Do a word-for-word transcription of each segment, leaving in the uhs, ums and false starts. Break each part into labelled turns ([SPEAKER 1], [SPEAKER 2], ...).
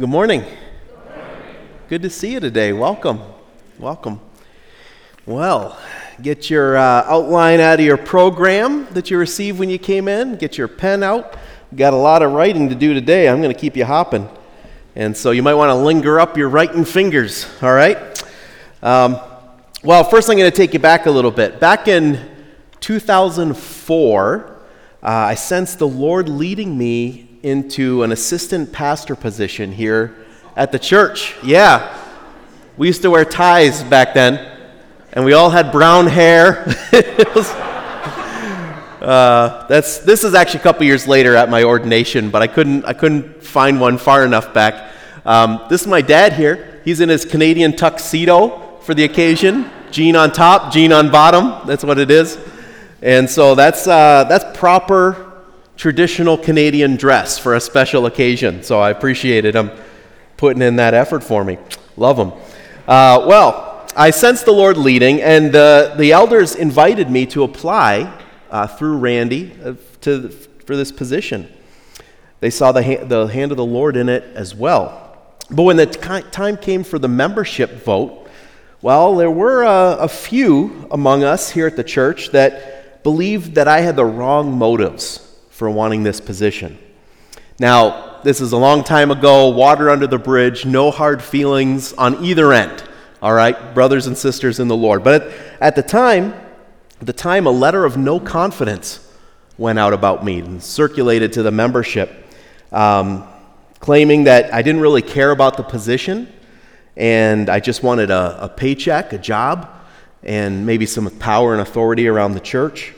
[SPEAKER 1] Good morning. Good to see you today. Welcome. Welcome. Well, get your uh, outline out of your program that you received when you came in. Get your pen out. We've got a lot of writing to do today. I'm going to keep you hopping. And so you might want to linger up your writing fingers, all right? Um, well, first I'm going to take you back a little bit. Back in two thousand four, uh, I sensed the Lord leading me into an assistant pastor position here at the church. Yeah, we used to wear ties back then, and we all had brown hair. It was, uh, that's this is actually a couple years later at my ordination, but I couldn't I couldn't find one far enough back. Um, this is my dad here. He's in his Canadian tuxedo for the occasion. Jean on top, jean on bottom. That's what it is. And so that's uh, that's proper traditional Canadian dress for a special occasion. So I appreciate it. I'm putting in that effort for me. Love them. Uh, well, I sensed the Lord leading, and uh, the elders invited me to apply uh, through Randy uh, to for this position. They saw the ha- the hand of the Lord in it as well. But when the t- time came for the membership vote, well, there were uh, a few among us here at the church that believed that I had the wrong motives for wanting this position. Now, this is a long time ago, water under the bridge, no hard feelings on either end, all right, brothers and sisters in the Lord. But at, at the time, at the time, a letter of no confidence went out about me and circulated to the membership, um, claiming that I didn't really care about the position, and I just wanted a, a paycheck, a job, and maybe some power and authority around the church.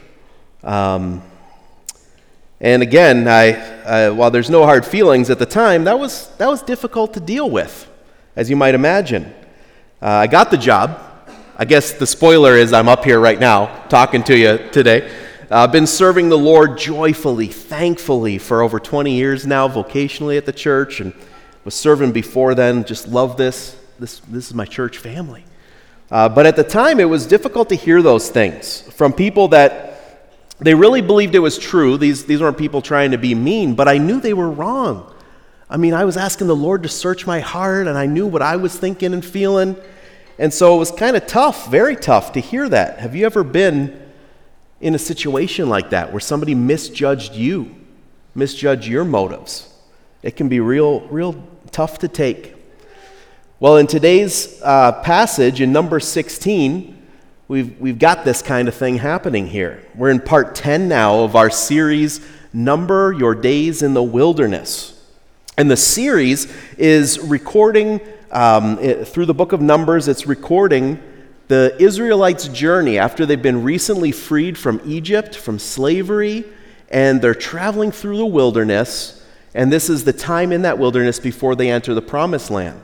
[SPEAKER 1] Um, And again, I, uh, while there's no hard feelings at the time, that was that was difficult to deal with, as you might imagine. Uh, I got the job. I guess the spoiler is I'm up here right now talking to you today. Uh, I've been serving the Lord joyfully, thankfully, for over twenty years now, vocationally at the church, and was serving before then. Just love this. This this is my church family. Uh, but at the time, it was difficult to hear those things from people that they really believed it was true. These, these weren't people trying to be mean, but I knew they were wrong. I mean, I was asking the Lord to search my heart, and I knew what I was thinking and feeling. And so it was kind of tough, very tough to hear that. Have you ever been in a situation like that where somebody misjudged you, misjudged your motives? It can be real, real tough to take. Well, in today's uh, passage in Numbers sixteen, We've, we've got this kind of thing happening here. We're in part ten now of our series, Number Your Days in the Wilderness. And the series is recording, um, it, through the book of Numbers, it's recording the Israelites' journey after they've been recently freed from Egypt, from slavery, and they're traveling through the wilderness, and this is the time in that wilderness before they enter the Promised Land.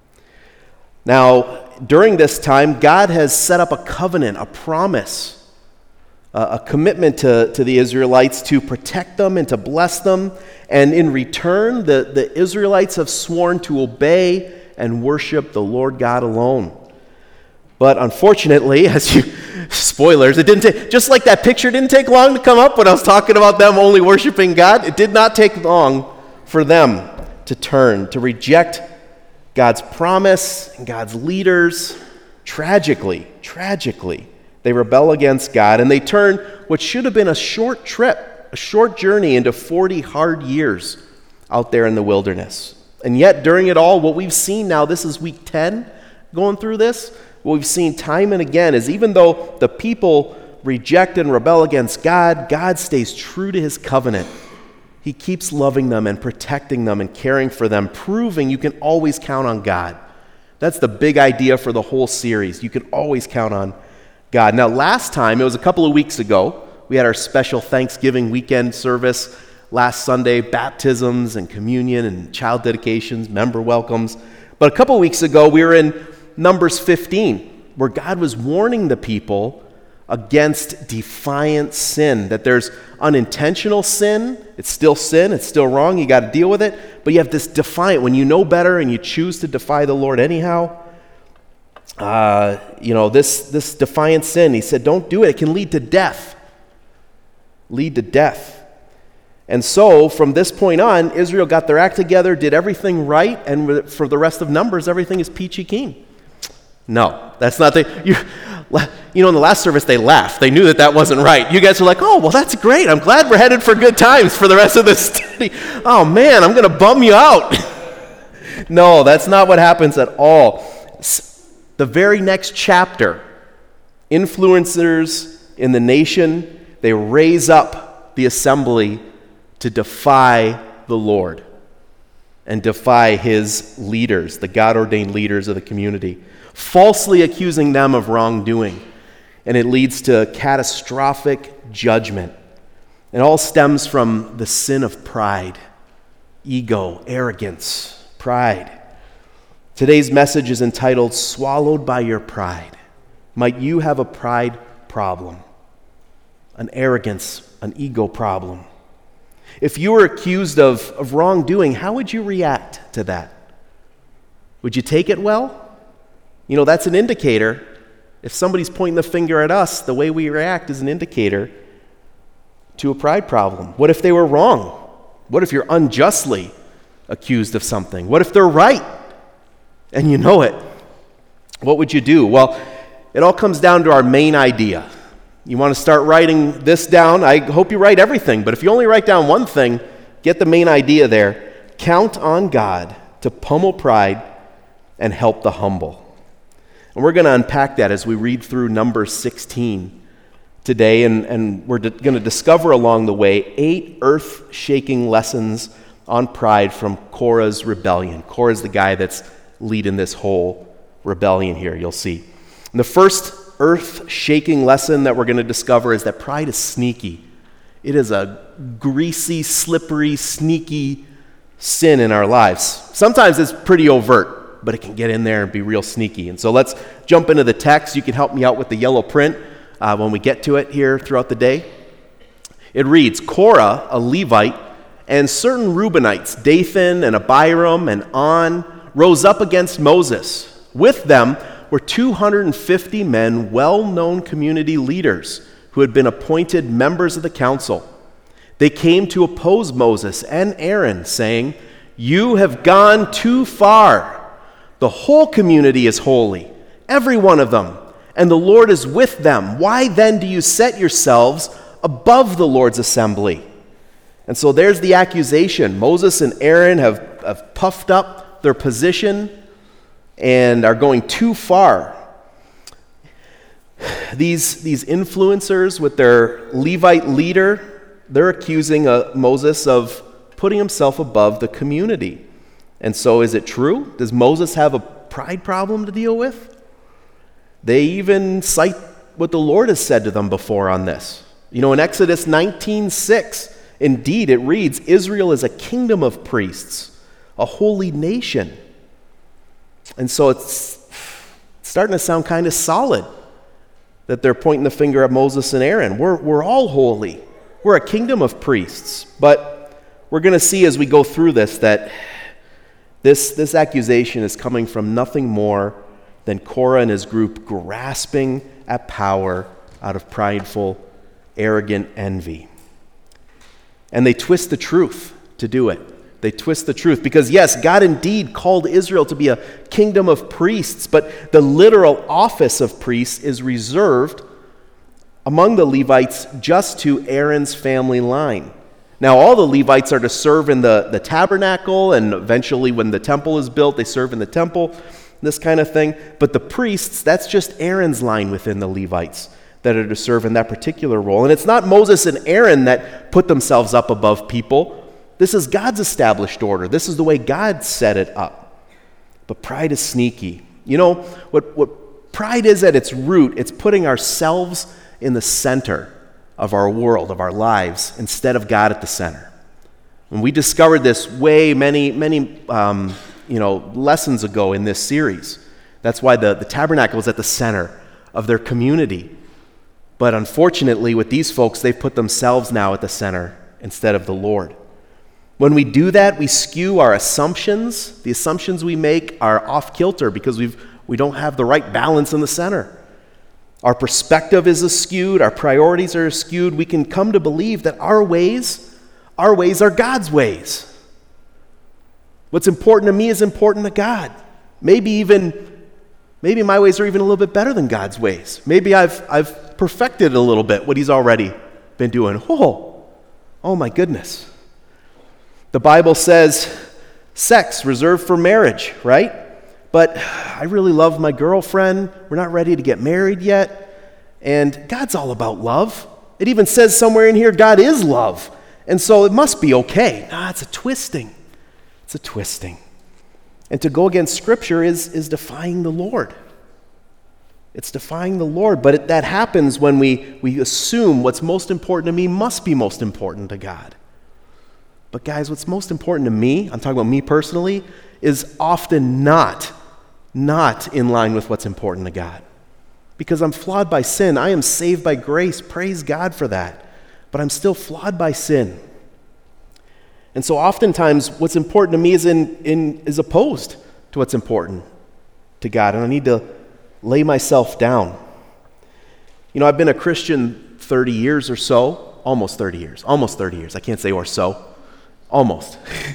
[SPEAKER 1] Now, during this time, God has set up a covenant, a promise, uh, a commitment to, to the Israelites to protect them and to bless them. And in return, the, the Israelites have sworn to obey and worship the Lord God alone. But unfortunately, as you, spoilers, it didn't take, just like that picture didn't take long to come up when I was talking about them only worshiping God, it did not take long for them to turn, to reject God's promise and God's leaders. Tragically, tragically, they rebel against God, and they turn what should have been a short trip, a short journey, into forty hard years out there in the wilderness. And yet, during it all, what we've seen now, this is week ten going through this, what we've seen time and again is even though the people reject and rebel against God, God stays true to his covenant. He keeps loving them and protecting them and caring for them, proving you can always count on God. That's the big idea for the whole series. You can always count on God. Now, last time, it was a couple of weeks ago, we had our special Thanksgiving weekend service last Sunday, baptisms and communion and child dedications, member welcomes. But a couple of weeks ago, we were in Numbers fifteen, where God was warning the people against defiant sin, that there's unintentional sin. It's still sin, it's still wrong, you got to deal with it, but you have this defiant, when you know better and you choose to defy the Lord anyhow, uh, you know, this, this defiant sin, he said, don't do it, it can lead to death. Lead to death. And so, from this point on, Israel got their act together, did everything right, and for the rest of Numbers, everything is peachy keen. No, that's not the... You, you know, in the last service, they laughed. They knew that that wasn't right. You guys were like, oh, well, that's great. I'm glad we're headed for good times for the rest of this study. Oh, man, I'm going to bum you out. No, that's not what happens at all. The very next chapter, influencers in the nation, they raise up the assembly to defy the Lord and defy his leaders, the God-ordained leaders of the community, falsely accusing them of wrongdoing. And it leads to catastrophic judgment. It all stems from the sin of pride, ego, arrogance, pride. Today's message is entitled, Swallowed by Your Pride. Might you have a pride problem, an arrogance, an ego problem? If you were accused of, of wrongdoing, how would you react to that? Would you take it well? You know, that's an indicator. If somebody's pointing the finger at us, the way we react is an indicator to a pride problem. What if they were wrong? What if you're unjustly accused of something? What if they're right and you know it? What would you do? Well, it all comes down to our main idea. You want to start writing this down? I hope you write everything, but if you only write down one thing, get the main idea there. Count on God to pummel pride and help the humble. And we're going to unpack that as we read through Numbers sixteen today, and, and we're d- going to discover along the way eight earth-shaking lessons on pride from Korah's rebellion. Korah's the guy that's leading this whole rebellion here, you'll see. And the first earth-shaking lesson that we're going to discover is that pride is sneaky. It is a greasy, slippery, sneaky sin in our lives. Sometimes it's pretty overt, but it can get in there and be real sneaky. And so let's jump into the text. You can help me out with the yellow print uh, when we get to it here throughout the day. It reads, Korah, a Levite, and certain Reubenites, Dathan and Abiram and On, rose up against Moses. With them were two hundred fifty men, well-known community leaders who had been appointed members of the council. They came to oppose Moses and Aaron, saying, "You have gone too far. The whole community is holy, every one of them, and the Lord is with them. Why then do you set yourselves above the Lord's assembly?" And so there's the accusation. Moses and Aaron have, have puffed up their position and are going too far. These, these influencers with their Levite leader, they're accusing uh, Moses of putting himself above the community. And so is it true? Does Moses have a pride problem to deal with? They even cite what the Lord has said to them before on this. You know, in Exodus nineteen six, indeed it reads, Israel is a kingdom of priests, a holy nation. And so it's starting to sound kind of solid that they're pointing the finger at Moses and Aaron. We're, we're all holy. We're a kingdom of priests. But we're going to see as we go through this that this, this accusation is coming from nothing more than Korah and his group grasping at power out of prideful, arrogant envy. And they twist the truth to do it. They twist the truth because, yes, God indeed called Israel to be a kingdom of priests, but the literal office of priests is reserved among the Levites just to Aaron's family line. Now, all the Levites are to serve in the, the tabernacle, and eventually when the temple is built, they serve in the temple, this kind of thing. But the priests, that's just Aaron's line within the Levites that are to serve in that particular role. And it's not Moses and Aaron that put themselves up above people. This is God's established order. This is the way God set it up. But pride is sneaky. You know, what, what pride is at its root, it's putting ourselves in the center of our world, of our lives, instead of God at the center. And we discovered this way many, many um, you know, lessons ago in this series. That's why the, the tabernacle is at the center of their community. But unfortunately, with these folks, they've put themselves now at the center instead of the Lord. When we do that, we skew our assumptions. The assumptions we make are off kilter because we've, we don't have the right balance in the center. Our perspective is skewed. Our priorities are skewed. We can come to believe that our ways our ways are God's ways. What's important to me is important to God. Maybe even, maybe my ways are even a little bit better than God's ways. Maybe I've I've perfected a little bit what he's already been doing. Oh, oh my goodness. The Bible says sex reserved for marriage, right? But I really love my girlfriend. We're not ready to get married yet. And God's all about love. It even says somewhere in here, God is love. And so it must be okay. Nah, it's a twisting. It's a twisting. And to go against Scripture is, is defying the Lord. It's defying the Lord. But it, that happens when we, we assume what's most important to me must be most important to God. But guys, what's most important to me, I'm talking about me personally, is often not, not in line with what's important to God. Because I'm flawed by sin. I am saved by grace. Praise God for that. But I'm still flawed by sin. And so oftentimes what's important to me is, in, in, is opposed to what's important to God. And I need to lay myself down. You know, I've been a Christian thirty years or so. Almost thirty years. Almost thirty years. I can't say or so. Almost.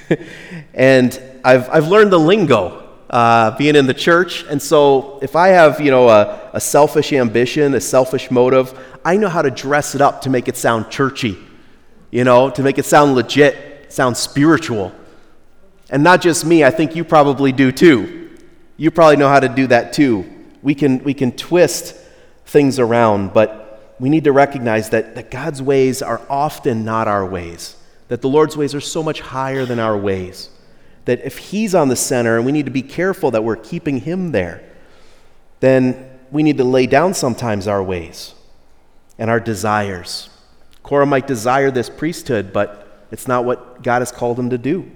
[SPEAKER 1] And I've I've learned the lingo uh, being in the church. And so if I have, you know, a, a selfish ambition, a selfish motive, I know how to dress it up to make it sound churchy, you know, to make it sound legit, sound spiritual. And not just me, I think you probably do too. You probably know how to do that too. We can we can twist things around, but we need to recognize that, that God's ways are often not our ways. That the Lord's ways are so much higher than our ways. That if He's on the center, and we need to be careful that we're keeping Him there, then we need to lay down sometimes our ways and our desires. Korah might desire this priesthood, but it's not what God has called him to do.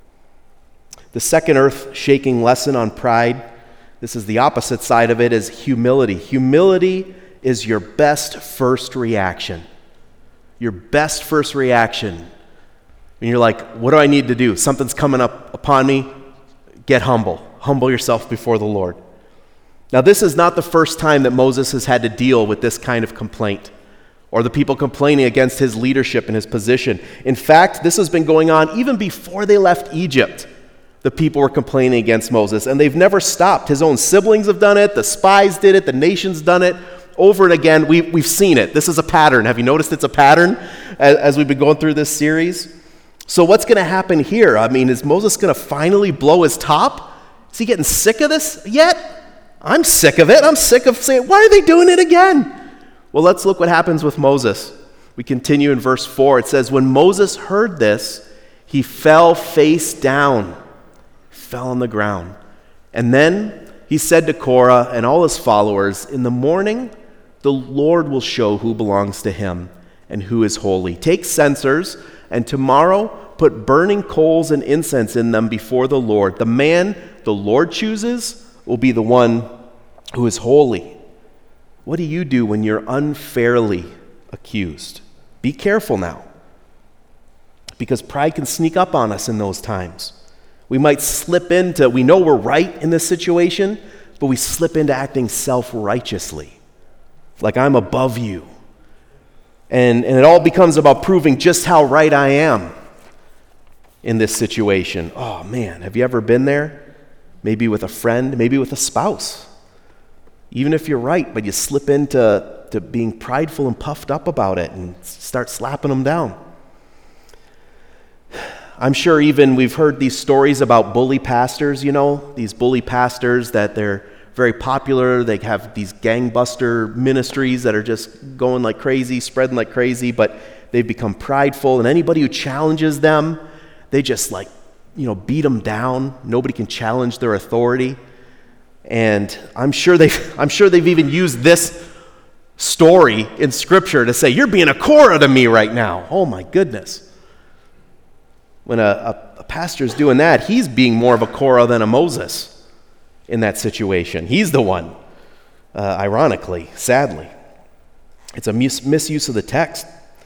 [SPEAKER 1] The second earth-shaking lesson on pride, this is the opposite side of it, is humility. Humility is your best first reaction. Your best first reaction. When you're like, what do I need to do? Something's coming up upon me. Get humble. Humble yourself before the Lord. Now, this is not the first time that Moses has had to deal with this kind of complaint, or the people complaining against his leadership and his position. In fact, this has been going on even before they left Egypt. The people were complaining against Moses, and they've never stopped. His own siblings have done it, the spies did it, the nation's done it. Over and again, we, we've seen it. This is a pattern. Have you noticed it's a pattern as, as we've been going through this series? So what's going to happen here? I mean, is Moses going to finally blow his top? Is he getting sick of this yet? I'm sick of it. I'm sick of saying, why are they doing it again? Well, let's look what happens with Moses. We continue in verse four. It says, when Moses heard this, he fell face down, fell on the ground. And then he said to Korah and all his followers, in the morning, the Lord will show who belongs to him and who is holy. Take censers, and tomorrow put burning coals and incense in them before the Lord. The man the Lord chooses will be the one who is holy. What do you do when you're unfairly accused? Be careful now, because pride can sneak up on us in those times. We might slip into, we know we're right in this situation, but we slip into acting self-righteously, like I'm above you. And, and it all becomes about proving just how right I am in this situation. Oh man, have you ever been there? Maybe with a friend, maybe with a spouse. Even if you're right, but you slip into to being prideful and puffed up about it and start slapping them down. I'm sure even we've heard these stories about bully pastors, you know, these bully pastors that they're very popular. They have these gangbuster ministries that are just going like crazy, spreading like crazy, but they've become prideful, and anybody who challenges them, they just like, you know, beat them down. Nobody can challenge their authority. And I'm sure they've, I'm sure they've even used this story in Scripture to say, you're being a Korah to me right now. Oh my goodness. When a, a, a pastor's doing that, he's being more of a Korah than a Moses in that situation. He's the one, uh, ironically, sadly. It's a mis- misuse of the text.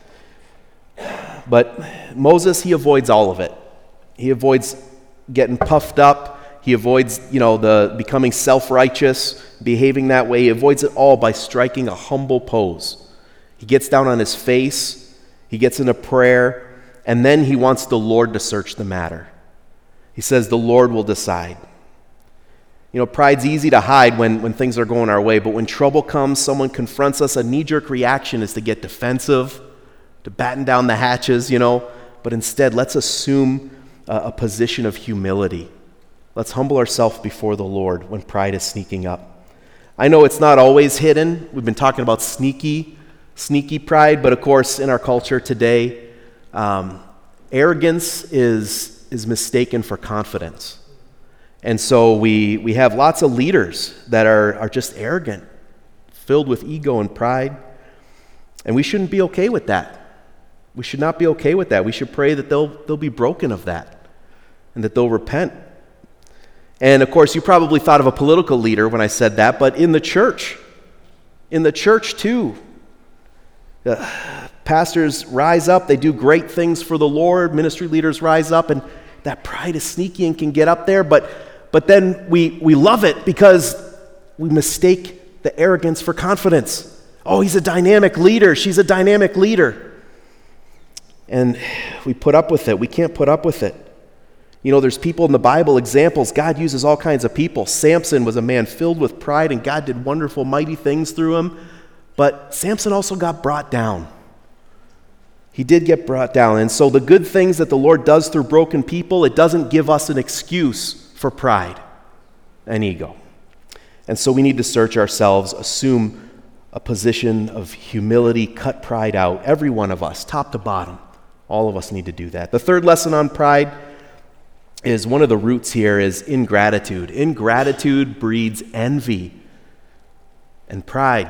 [SPEAKER 1] But Moses, he avoids all of it. He avoids getting puffed up. He avoids, you know, the becoming self-righteous, behaving that way. He avoids it all by striking a humble pose. He gets down on his face. He gets into prayer. and then he wants the Lord to search the matter. He says the Lord will decide. You know, pride's easy to hide when, when things are going our way, but when trouble comes, someone confronts us, a knee-jerk reaction is to get defensive, to batten down the hatches, you know, but instead let's assume a, a position of humility. Let's humble ourselves before the Lord when pride is sneaking up. I know it's not always hidden. We've been talking about sneaky, sneaky pride, but of course in our culture today, um, arrogance is, is mistaken for confidence. And so we, we have lots of leaders that are, are just arrogant, filled with ego and pride, and we shouldn't be okay with that. We should not be okay with that. We should pray that they'll, they'll be broken of that and that they'll repent. And of course, you probably thought of a political leader when I said that, but in the church, in the church too, uh, pastors rise up, they do great things for the Lord, ministry leaders rise up, and that pride is sneaky and can get up there, but but then we, we love it because we mistake the arrogance for confidence. Oh, he's a dynamic leader, she's a dynamic leader. And we put up with it. We can't put up with it. You know, there's people in the Bible, examples. God uses all kinds of people. Samson was a man filled with pride, and God did wonderful, mighty things through him. But Samson also got brought down. He did get brought down. And so the good things that the Lord does through broken people, it doesn't give us an excuse for pride and ego. And so we need to search ourselves, assume a position of humility, cut pride out. Every one of us, top to bottom, all of us need to do that. The third lesson on pride is one of the roots here is ingratitude. Ingratitude breeds envy and pride.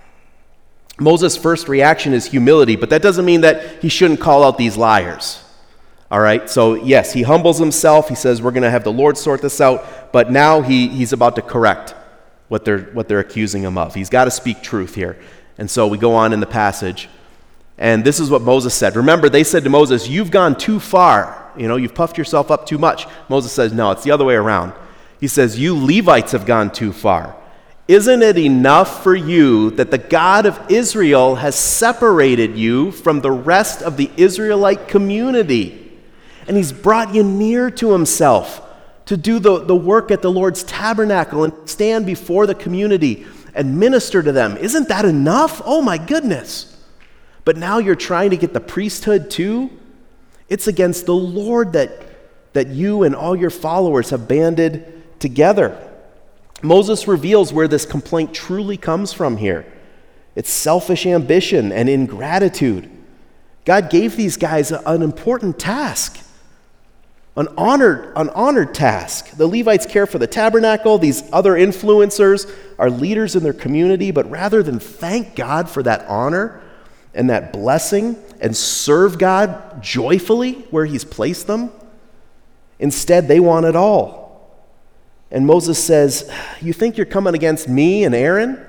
[SPEAKER 1] Moses' first reaction is humility, but that doesn't mean that he shouldn't call out these liars. All right, so yes, he humbles himself. He says, we're going to have the Lord sort this out, but now he, he's about to correct what they're, what they're accusing him of. He's got to speak truth here. And so we go on in the passage, and this is what Moses said. Remember, they said to Moses, you've gone too far. You know, you've puffed yourself up too much. Moses says, no, it's the other way around. He says, you Levites have gone too far. Isn't it enough for you that the God of Israel has separated you from the rest of the Israelite community? And he's brought you near to himself to do the, the work at the Lord's tabernacle and stand before the community and minister to them. Isn't that enough? Oh my goodness. But now you're trying to get the priesthood too? It's against the Lord that, that you and all your followers have banded together. Moses reveals where this complaint truly comes from here. It's selfish ambition and ingratitude. God gave these guys an important task. An honored, an honored task. The Levites care for the tabernacle. These other influencers are leaders in their community, but rather than thank God for that honor and that blessing and serve God joyfully where he's placed them, instead they want it all. And Moses says, you think you're coming against me and Aaron,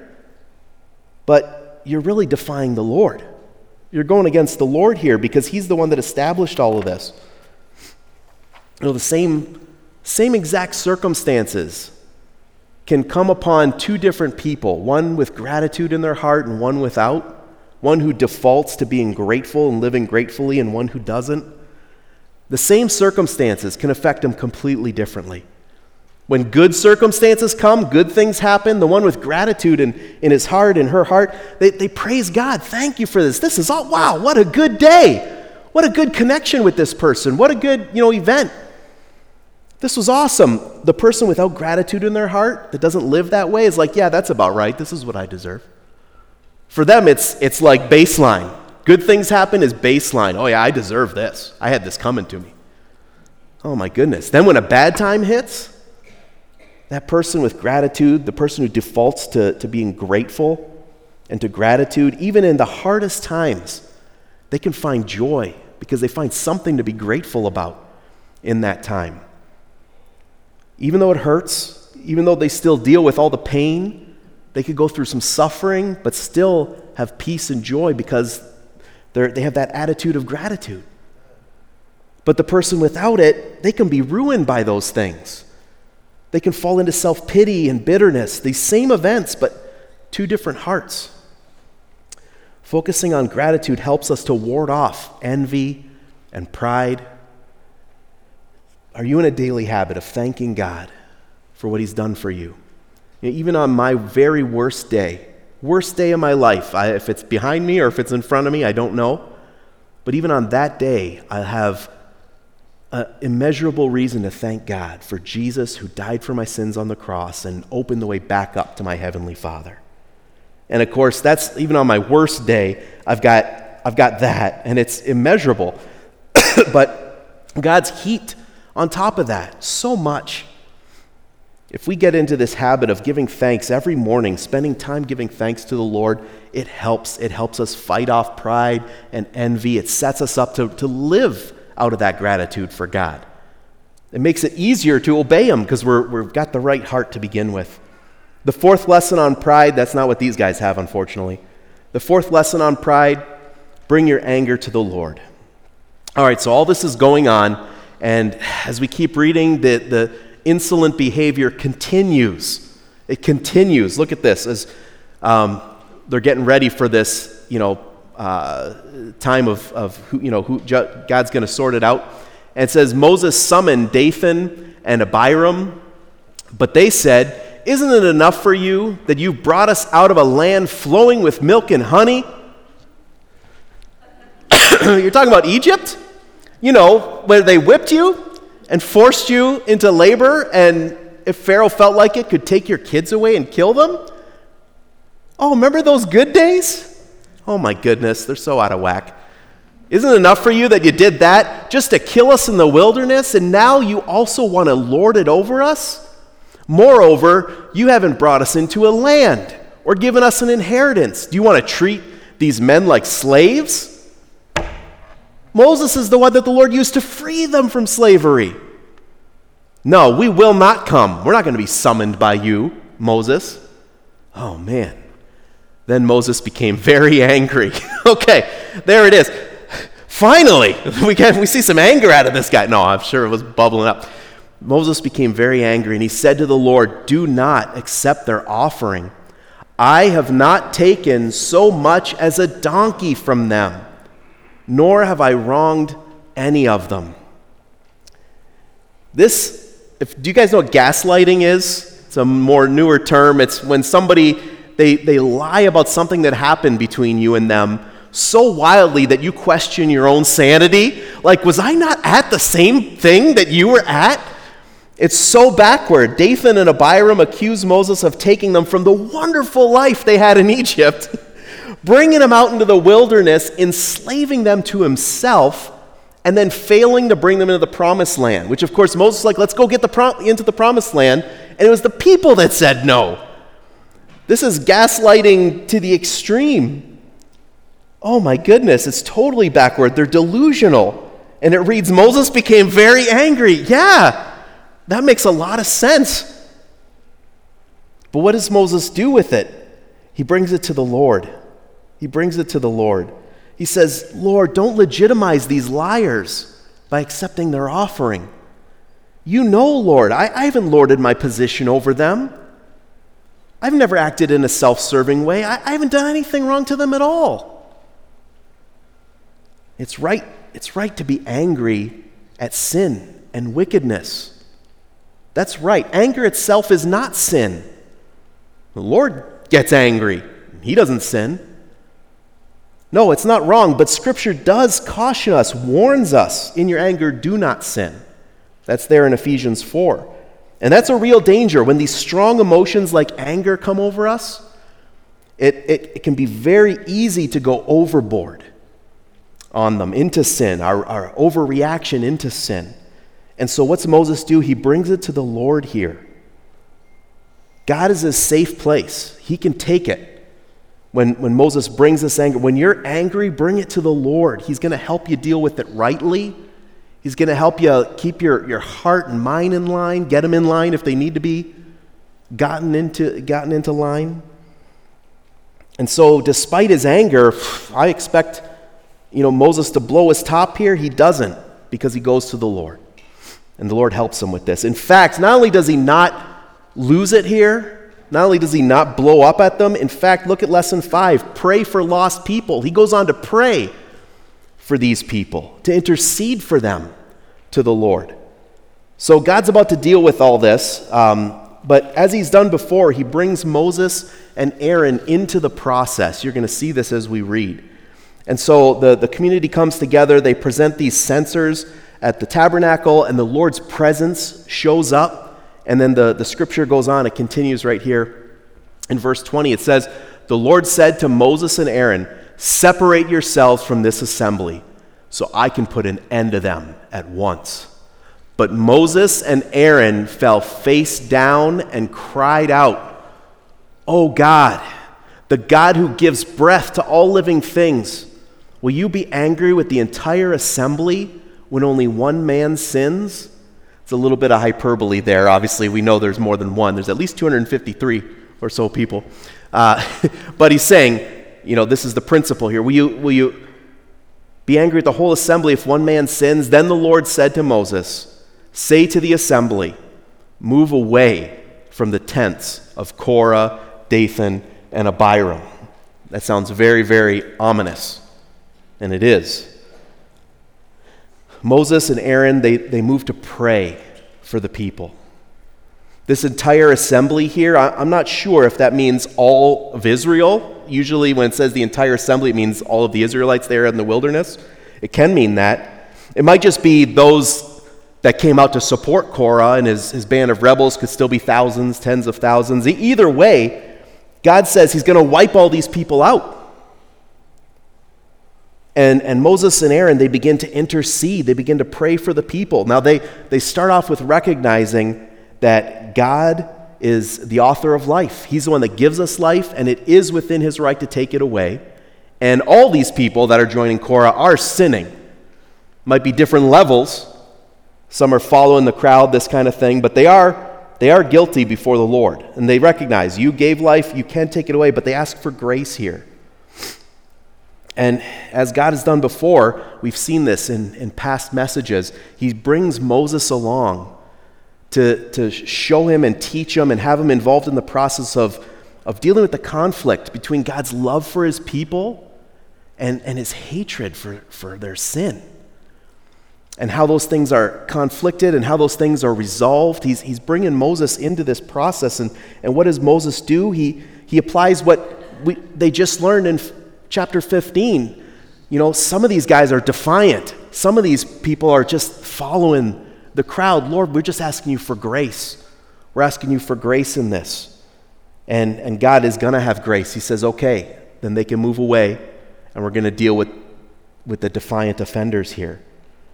[SPEAKER 1] but you're really defying the Lord. You're going against the Lord here because he's the one that established all of this. You know, the same, same exact circumstances can come upon two different people, one with gratitude in their heart and one without, one who defaults to being grateful and living gratefully and one who doesn't. The same circumstances can affect them completely differently. When good circumstances come, good things happen, the one with gratitude in, in his heart, in her heart, they, they praise God. Thank you for this. This is all, wow, what a good day. What a good connection with this person. What a good, you know, event. This was awesome. The person without gratitude in their heart that doesn't live that way is like, yeah, that's about right. This is what I deserve. For them, it's it's like baseline. Good things happen is baseline. Oh yeah, I deserve this. I had this coming to me. Oh my goodness. Then when a bad time hits, that person with gratitude, the person who defaults to, to being grateful and to gratitude, even in the hardest times, they can find joy because they find something to be grateful about in that time. Even though it hurts, even though they still deal with all the pain, they could go through some suffering, but still have peace and joy because they're, they have that attitude of gratitude. But the person without it, they can be ruined by those things. They can fall into self-pity and bitterness, these same events, but two different hearts. Focusing on gratitude helps us to ward off envy and pride? Are you in a daily habit of thanking God for what he's done for you? You know, even on my very worst day, worst day of my life, I, if it's behind me or if it's in front of me, I don't know. But even on that day, I have an immeasurable reason to thank God for Jesus who died for my sins on the cross and opened the way back up to my Heavenly Father. And of course, that's even on my worst day, I've got, I've got that, and it's immeasurable. But God's heaped on top of that so much. If we get into this habit of giving thanks every morning, spending time giving thanks to the Lord, it helps. It helps us fight off pride and envy. It sets us up to, to live out of that gratitude for God. It makes it easier to obey him because we're, we've got the right heart to begin with. The fourth lesson on pride, that's not what these guys have, unfortunately. The fourth lesson on pride, bring your anger to the Lord. All right, so all this is going on, and as we keep reading, the, the insolent behavior continues. It continues. Look at this. As um, they're getting ready for this, you know, uh, time of, of who, you know, who God's going to sort it out. And it says, Moses summoned Dathan and Abiram, but they said, isn't it enough for you that you brought us out of a land flowing with milk and honey? You're talking about Egypt? You know, where they whipped you and forced you into labor, and if Pharaoh felt like it, could take your kids away and kill them? Oh, remember those good days? Oh my goodness, they're so out of whack. Isn't it enough for you that you did that just to kill us in the wilderness, and now you also want to lord it over us? Moreover, you haven't brought us into a land or given us an inheritance. Do you want to treat these men like slaves? Moses is the one that the Lord used to free them from slavery. No, we will not come. We're not going to be summoned by you, Moses. Oh, man. Then Moses became very angry. Okay, there it is. Finally, we can, we see some anger out of this guy. No, I'm sure it was bubbling up. Moses became very angry, and he said to the Lord, do not accept their offering. I have not taken so much as a donkey from them, nor have I wronged any of them. This, if, do you guys know what gaslighting is? It's a more newer term. It's when somebody, they, they lie about something that happened between you and them so wildly that you question your own sanity. Like, was I not at the same thing that you were at? It's so backward. Dathan and Abiram accused Moses of taking them from the wonderful life they had in Egypt, bringing them out into the wilderness, enslaving them to himself, and then failing to bring them into the promised land, which of course Moses was like, let's go get the pro- into the promised land, and it was the people that said no. This is gaslighting to the extreme. Oh my goodness, it's totally backward. They're delusional. And it reads, Moses became very angry. Yeah, that makes a lot of sense. But what does Moses do with it? He brings it to the Lord. He brings it to the Lord. He says, Lord, don't legitimize these liars by accepting their offering. You know, Lord, I, I haven't lorded my position over them. I've never acted in a self-serving way. I, I haven't done anything wrong to them at all. It's right, it's right to be angry at sin and wickedness. That's right. Anger itself is not sin. The Lord gets angry. He doesn't sin. No, it's not wrong, but Scripture does caution us, warns us, in your anger, do not sin. That's there in Ephesians four. And that's a real danger. When these strong emotions like anger come over us, it, it, it can be very easy to go overboard on them, into sin, our, our overreaction into sin. And so what's Moses do? He brings it to the Lord here. God is a safe place. He can take it. When, when Moses brings this anger, when you're angry, bring it to the Lord. He's going to help you deal with it rightly. He's going to help you keep your, your heart and mind in line, get them in line if they need to be gotten into, gotten into line. And so despite his anger, I expect, you know, Moses to blow his top here. He doesn't, because he goes to the Lord. And the Lord helps him with this. In fact, not only does he not lose it here, not only does he not blow up at them, in fact, look at lesson five, pray for lost people. He goes on to pray for these people, to intercede for them to the Lord. So God's about to deal with all this, um, but as he's done before, he brings Moses and Aaron into the process. You're going to see this as we read. And so the, the community comes together, they present these censers at the tabernacle, and the Lord's presence shows up. And then the, the scripture goes on, it continues right here in verse twenty. It says, "The Lord said to Moses and Aaron, 'Separate yourselves from this assembly, so I can put an end to them at once.' But Moses and Aaron fell face down and cried out, 'O God, the God who gives breath to all living things, will you be angry with the entire assembly when only one man sins?'" It's a little bit of hyperbole there. Obviously, we know there's more than one. There's at least two hundred fifty-three or so people. Uh, but he's saying, you know, this is the principle here. Will you, will you be angry at the whole assembly if one man sins? Then the Lord said to Moses, "Say to the assembly, move away from the tents of Korah, Dathan, and Abiram." That sounds very, very ominous. And it is. Moses and Aaron, they, they move to pray for the people. This entire assembly here, I, I'm not sure if that means all of Israel. Usually when it says the entire assembly, it means all of the Israelites there in the wilderness. It can mean that. It might just be those that came out to support Korah, and his, his band of rebels could still be thousands, tens of thousands. Either way, God says he's going to wipe all these people out. And, and Moses and Aaron, they begin to intercede. They begin to pray for the people. Now, they, they start off with recognizing that God is the author of life. He's the one that gives us life, and it is within his right to take it away. And all these people that are joining Korah are sinning. Might be different levels. Some are following the crowd, this kind of thing, but they are they are guilty before the Lord. And they recognize you gave life, you can take it away, but they ask for grace here. And as God has done before, we've seen this in, in past messages. He brings Moses along to, to show him and teach him and have him involved in the process of, of dealing with the conflict between God's love for his people and, and his hatred for, for their sin. And how those things are conflicted and how those things are resolved. He's, he's bringing Moses into this process. And, and what does Moses do? He, he applies what we, they just learned in chapter fifteen. You know, some of these guys are defiant. Some of these people are just following the crowd. Lord, we're just asking you for grace. We're asking you for grace in this. And, and God is going to have grace. He says, okay, then they can move away, and we're going to deal with, with the defiant offenders here.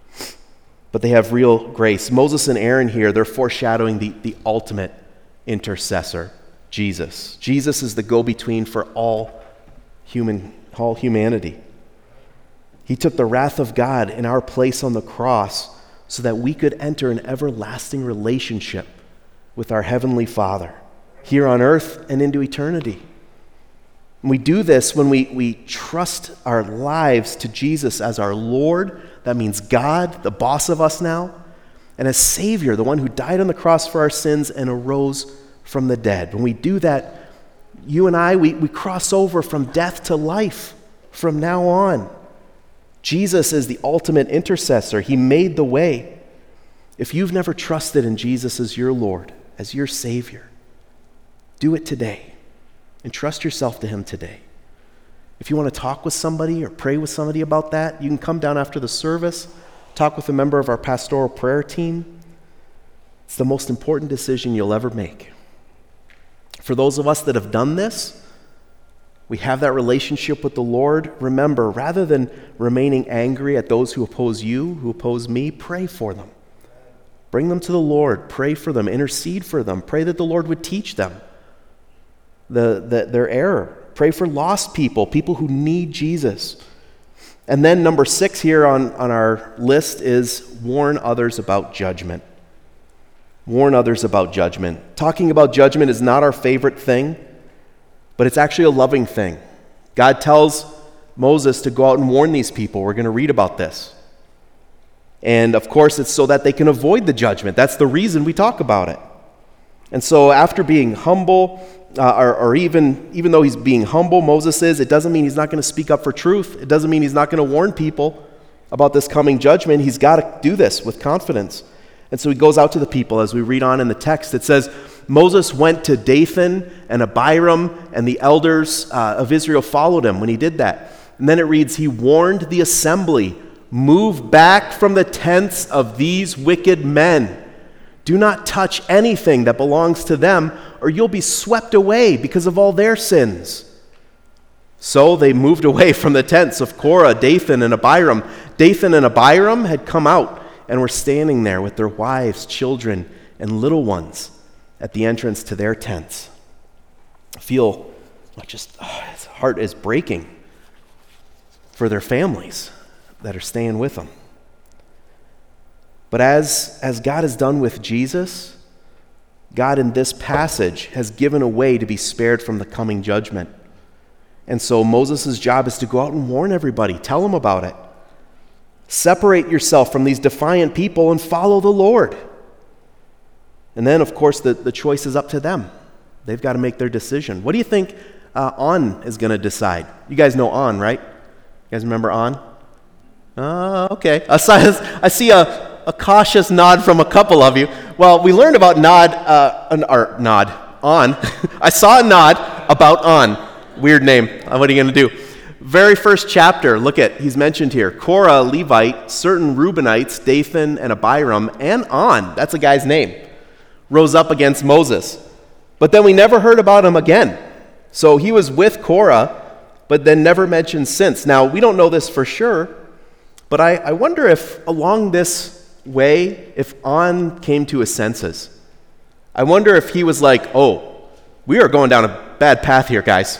[SPEAKER 1] But they have real grace. Moses and Aaron here, they're foreshadowing the, the ultimate intercessor, Jesus. Jesus is the go-between for all human, all humanity. He took the wrath of God in our place on the cross so that we could enter an everlasting relationship with our Heavenly Father here on earth and into eternity. And we do this when we, we trust our lives to Jesus as our Lord. That means God, the boss of us now, and as Savior, the one who died on the cross for our sins and arose from the dead. When we do that, you and I, we, we cross over from death to life from now on. Jesus is the ultimate intercessor. He made the way. If you've never trusted in Jesus as your Lord, as your Savior, do it today. Entrust yourself to him today. If you want to talk with somebody or pray with somebody about that, you can come down after the service, talk with a member of our pastoral prayer team. It's the most important decision you'll ever make. For those of us that have done this, we have that relationship with the Lord. Remember, rather than remaining angry at those who oppose you, who oppose me, pray for them. Bring them to the Lord. Pray for them. Intercede for them. Pray that the Lord would teach them the, the, their error. Pray for lost people, people who need Jesus. And then number six here on, on our list is warn others about judgment. Warn others about judgment. Talking about judgment is not our favorite thing, but it's actually a loving thing. God tells Moses to go out and warn these people. We're going to read about this. And of course, it's so that they can avoid the judgment. That's the reason we talk about it. And so after being humble, uh, or, or even, even though he's being humble, Moses is, it doesn't mean he's not going to speak up for truth. It doesn't mean he's not going to warn people about this coming judgment, he's got to do this with confidence. And so he goes out to the people. As we read on in the text, it says, Moses went to Dathan and Abiram, and the elders uh, of Israel followed him when he did that. And then it reads, he warned the assembly, move back from the tents of these wicked men. Do not touch anything that belongs to them, or you'll be swept away because of all their sins. So they moved away from the tents of Korah, Dathan, and Abiram. Dathan and Abiram had come out and were standing there with their wives, children, and little ones at the entrance to their tents. I feel just, oh, his heart is breaking for their families that are staying with them. But as, as God has done with Jesus, God in this passage has given a way to be spared from the coming judgment. And so Moses' job is to go out and warn everybody, tell them about it. Separate yourself from these defiant people and follow the Lord. And then, of course, the, the choice is up to them. They've got to make their decision. What do you think uh, On is going to decide? You guys know On, right? You guys remember On? Uh, okay. I see, I see a, a cautious nod from a couple of you. Well, we learned about nod, uh, an, or nod, On. I saw a nod about On. Weird name. What are you going to do? Very first chapter, look at, he's mentioned here, Korah, Levite, certain Reubenites, Dathan and Abiram, and On, that's a guy's name, rose up against Moses. But then we never heard about him again. So he was with Korah, but then never mentioned since. Now, we don't know this for sure, but I, I wonder if along this way, if On came to his senses. I wonder if he was like, oh, we are going down a bad path here, guys.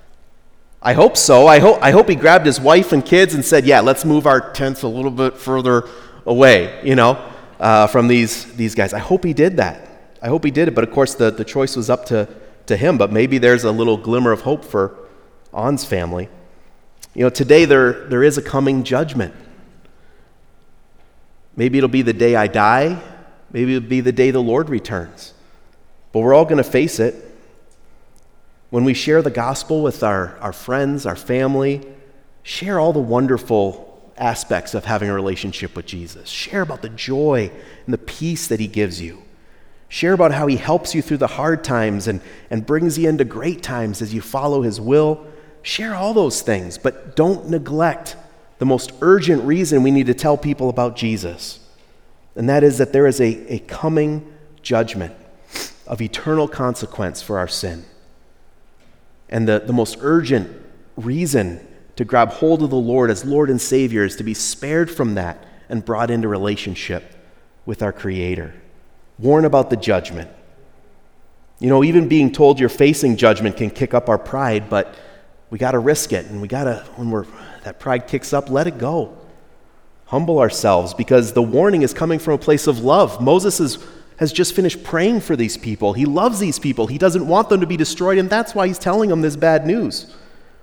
[SPEAKER 1] I hope so. I hope I hope he grabbed his wife and kids and said, yeah, let's move our tents a little bit further away, you know, uh, from these, these guys. I hope he did that. I hope he did it, but of course the, the choice was up to, to him, but maybe there's a little glimmer of hope for On's family. You know, today there there is a coming judgment. Maybe it'll be the day I die. Maybe it'll be the day the Lord returns. But we're all going to face it. When we share the gospel with our, our friends, our family, share all the wonderful aspects of having a relationship with Jesus. Share about the joy and the peace that he gives you. Share about how he helps you through the hard times and, and brings you into great times as you follow his will. Share all those things, but don't neglect the most urgent reason we need to tell people about Jesus. And that is that there is a, a coming judgment of eternal consequence for our sin. And the, the most urgent reason to grab hold of the Lord as Lord and Savior is to be spared from that and brought into relationship with our Creator. Warn about the judgment. You know, even being told you're facing judgment can kick up our pride, but we got to risk it. And we got to, when we're that pride kicks up, let it go. Humble ourselves, because the warning is coming from a place of love. Moses is has just finished praying for these people. He loves these people. He doesn't want them to be destroyed, and that's why he's telling them this bad news.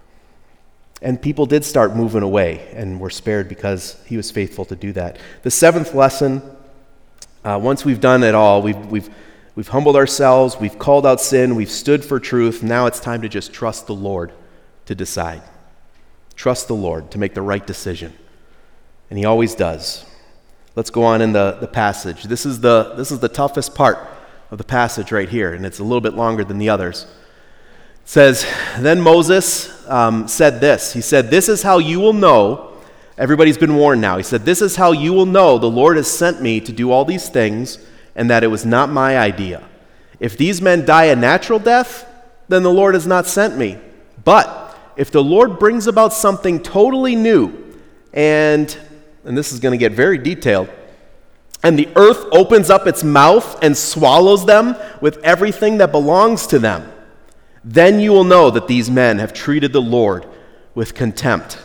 [SPEAKER 1] And people did start moving away, and were spared because he was faithful to do that. The seventh lesson, uh, once we've done it all, we've, we've, we've humbled ourselves, we've called out sin, we've stood for truth, now it's time to just trust the Lord to decide. Trust the Lord to make the right decision. And he always does. Let's go on in the, the passage. This is the, this is the toughest part of the passage right here, and it's a little bit longer than the others. It says, then Moses um, said this. He said, this is how you will know, everybody's been warned now. He said, this is how you will know the Lord has sent me to do all these things, and that it was not my idea. If these men die a natural death, then the Lord has not sent me. But if the Lord brings about something totally new, and and this is going to get very detailed, and the earth opens up its mouth and swallows them with everything that belongs to them, then you will know that these men have treated the Lord with contempt.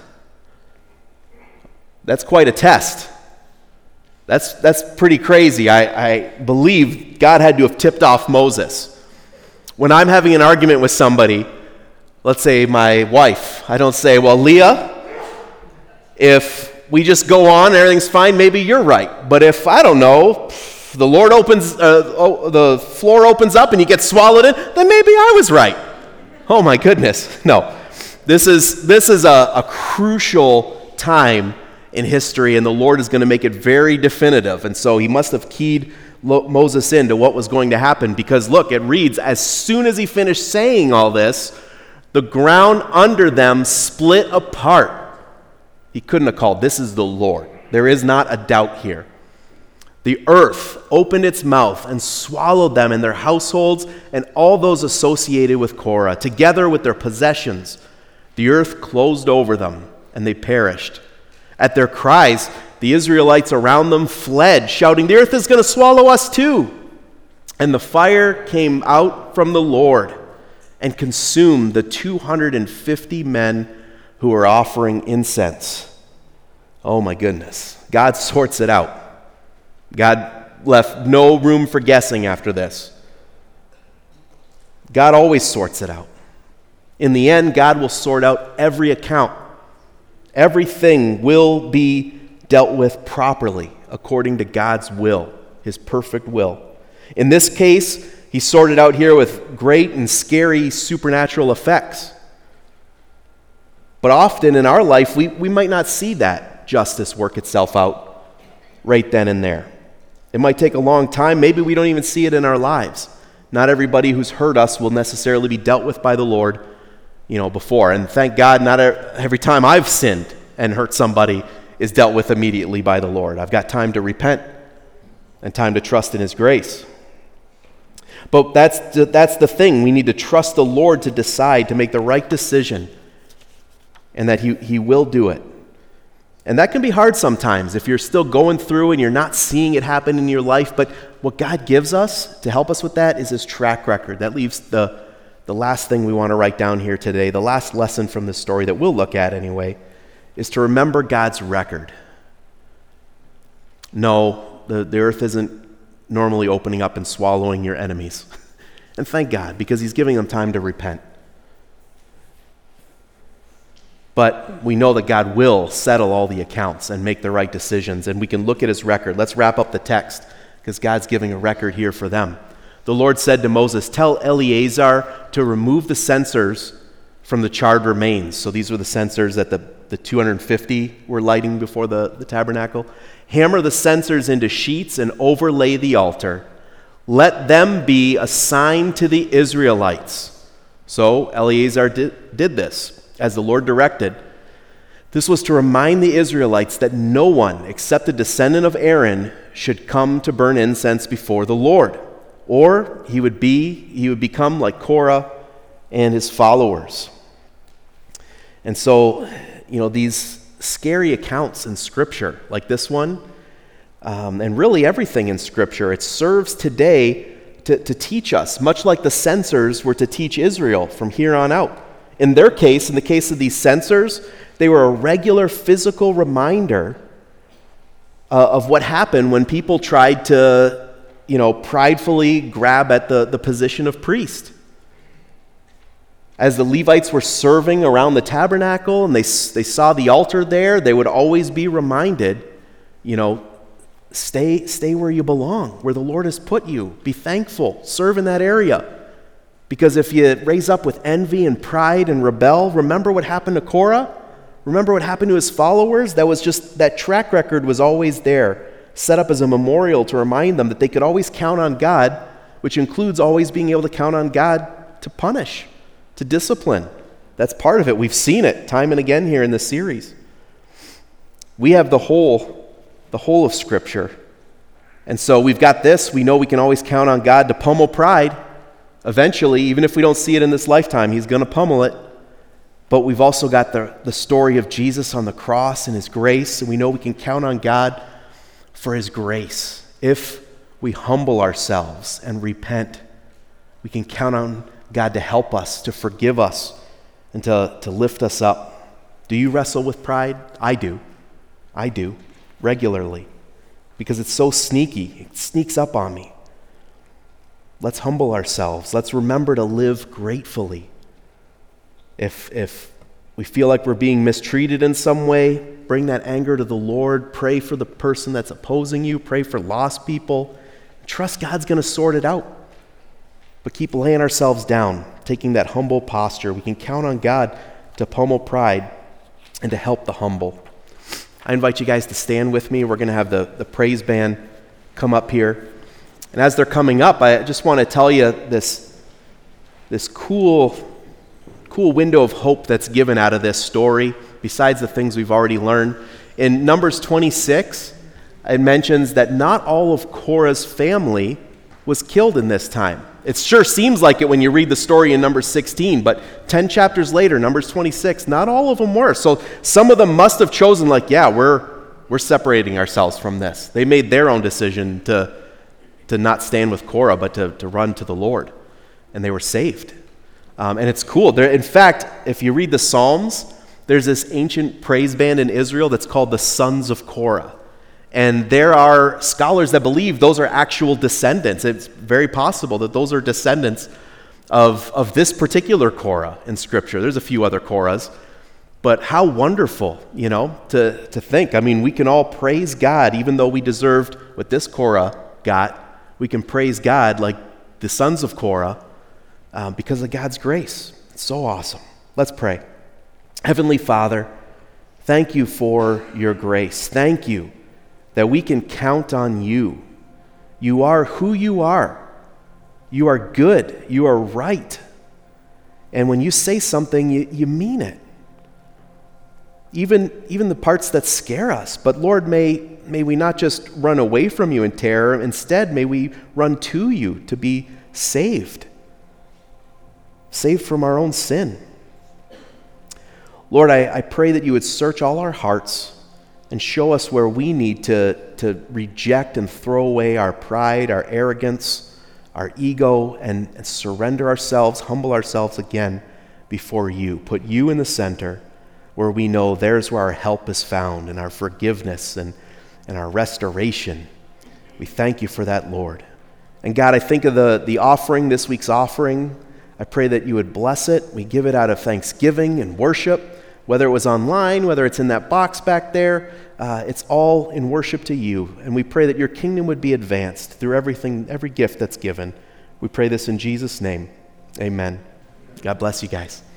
[SPEAKER 1] That's quite a test. That's, that's pretty crazy. I, I believe God had to have tipped off Moses. When I'm having an argument with somebody, let's say my wife, I don't say, well, Leah, if we just go on and everything's fine, maybe you're right. But if, I don't know, the Lord opens, uh, oh, the floor opens up and you get swallowed in, then maybe I was right. Oh my goodness. No, this is, this is a, a crucial time in history, and the Lord is going to make it very definitive. And so he must have keyed Lo- Moses into what was going to happen, because look, it reads, as soon as he finished saying all this, the ground under them split apart. He couldn't have called, this is the Lord. There is not a doubt here. The earth opened its mouth and swallowed them and their households and all those associated with Korah, together with their possessions. The earth closed over them, and they perished. At their cries, the Israelites around them fled, shouting, the earth is going to swallow us too. And the fire came out from the Lord and consumed the two hundred fifty men who were offering incense. Oh my goodness. God sorts it out. God left no room for guessing after this. God always sorts it out. In the end, God will sort out every account. Everything will be dealt with properly according to God's will, his perfect will. In this case, he sorted out here with great and scary supernatural effects. But often in our life, we, we might not see that justice work itself out right then and there. It might take a long time. Maybe we don't even see it in our lives. Not everybody who's hurt us will necessarily be dealt with by the Lord, you know, before. And thank God, not every time I've sinned and hurt somebody is dealt with immediately by the Lord. I've got time to repent and time to trust in his grace. But that's the, that's the thing. We need to trust the Lord to decide, to make the right decision, and that he, he will do it. And that can be hard sometimes if you're still going through and you're not seeing it happen in your life. But what God gives us to help us with that is his track record. That leaves the, the last thing we want to write down here today, the last lesson from this story that we'll look at anyway, is to remember God's record. No, the, the earth isn't normally opening up and swallowing your enemies. And thank God, because he's giving them time to repent. But we know that God will settle all the accounts and make the right decisions, and we can look at his record. Let's wrap up the text, because God's giving a record here for them. The Lord said to Moses, tell Eleazar to remove the censers from the charred remains. So these were the censers that the, the two hundred fifty were lighting before the, the tabernacle. Hammer the censers into sheets and overlay the altar. Let them be a sign to the Israelites. So Eleazar did, did this, as the Lord directed. This was to remind the Israelites that no one except a descendant of Aaron should come to burn incense before the Lord, or he would be he would become like Korah and his followers. And so, you know, these scary accounts in Scripture, like this one, um, and really everything in Scripture, it serves today to, to teach us, much like the censers were to teach Israel from here on out. In their case, in the case of these censers, they were a regular physical reminder uh, of what happened when people tried to, you know, pridefully grab at the, the position of priest. As the Levites were serving around the tabernacle and they, they saw the altar there, they would always be reminded, you know, stay, stay where you belong, where the Lord has put you. Be thankful, serve in that area. Because if you raise up with envy and pride and rebel, remember what happened to Korah? Remember what happened to his followers? That was just, that track record was always there, set up as a memorial to remind them that they could always count on God, which includes always being able to count on God to punish, to discipline. That's part of it. We've seen it time and again here in this series. We have the whole, the whole of Scripture. And so we've got this. We know we can always count on God to pummel pride. Eventually, even if we don't see it in this lifetime, he's going to pummel it. But we've also got the, the story of Jesus on the cross and his grace, and we know we can count on God for his grace. If we humble ourselves and repent, we can count on God to help us, to forgive us, and to, to lift us up. Do you wrestle with pride? I do. I do, regularly, because it's so sneaky. It sneaks up on me. Let's humble ourselves. Let's remember to live gratefully. If, if we feel like we're being mistreated in some way, bring that anger to the Lord. Pray for the person that's opposing you. Pray for lost people. Trust God's going to sort it out. But keep laying ourselves down, taking that humble posture. We can count on God to pummel pride and to help the humble. I invite you guys to stand with me. We're going to have the, the praise band come up here. And as they're coming up, I just want to tell you this, this cool, cool window of hope that's given out of this story, besides the things we've already learned. In Numbers twenty-six, it mentions that not all of Korah's family was killed in this time. It sure seems like it when you read the story in Numbers sixteen, but ten chapters later, Numbers twenty-six, not all of them were. So some of them must have chosen, like, yeah, we're we're separating ourselves from this. They made their own decision to, to not stand with Korah, but to, to run to the Lord. And they were saved. Um, and it's cool. There, in fact, if you read the Psalms, there's this ancient praise band in Israel that's called the Sons of Korah. And there are scholars that believe those are actual descendants. It's very possible that those are descendants of, of this particular Korah in Scripture. There's a few other Korahs. But how wonderful, you know, to, to think. I mean, we can all praise God, even though we deserved what this Korah got. We can praise God like the sons of Korah um, because of God's grace. It's so awesome. Let's pray. Heavenly Father, thank you for your grace. Thank you that we can count on you. You are who you are. You are good. You are right. And when you say something, you, you mean it. Even, even the parts that scare us. But Lord, may, may we not just run away from you in terror. Instead, may we run to you to be saved. Saved from our own sin. Lord, I, I pray that you would search all our hearts and show us where we need to, to reject and throw away our pride, our arrogance, our ego, and, and surrender ourselves, humble ourselves again before you. Put you in the center, where we know there's where our help is found, and our forgiveness and, and our restoration. We thank you for that, Lord. And God, I think of the, the offering, this week's offering. I pray that you would bless it. We give it out of thanksgiving and worship, whether it was online, whether it's in that box back there. Uh, it's all in worship to you. And we pray that your kingdom would be advanced through everything, every gift that's given. We pray this in Jesus' name. Amen. God bless you guys.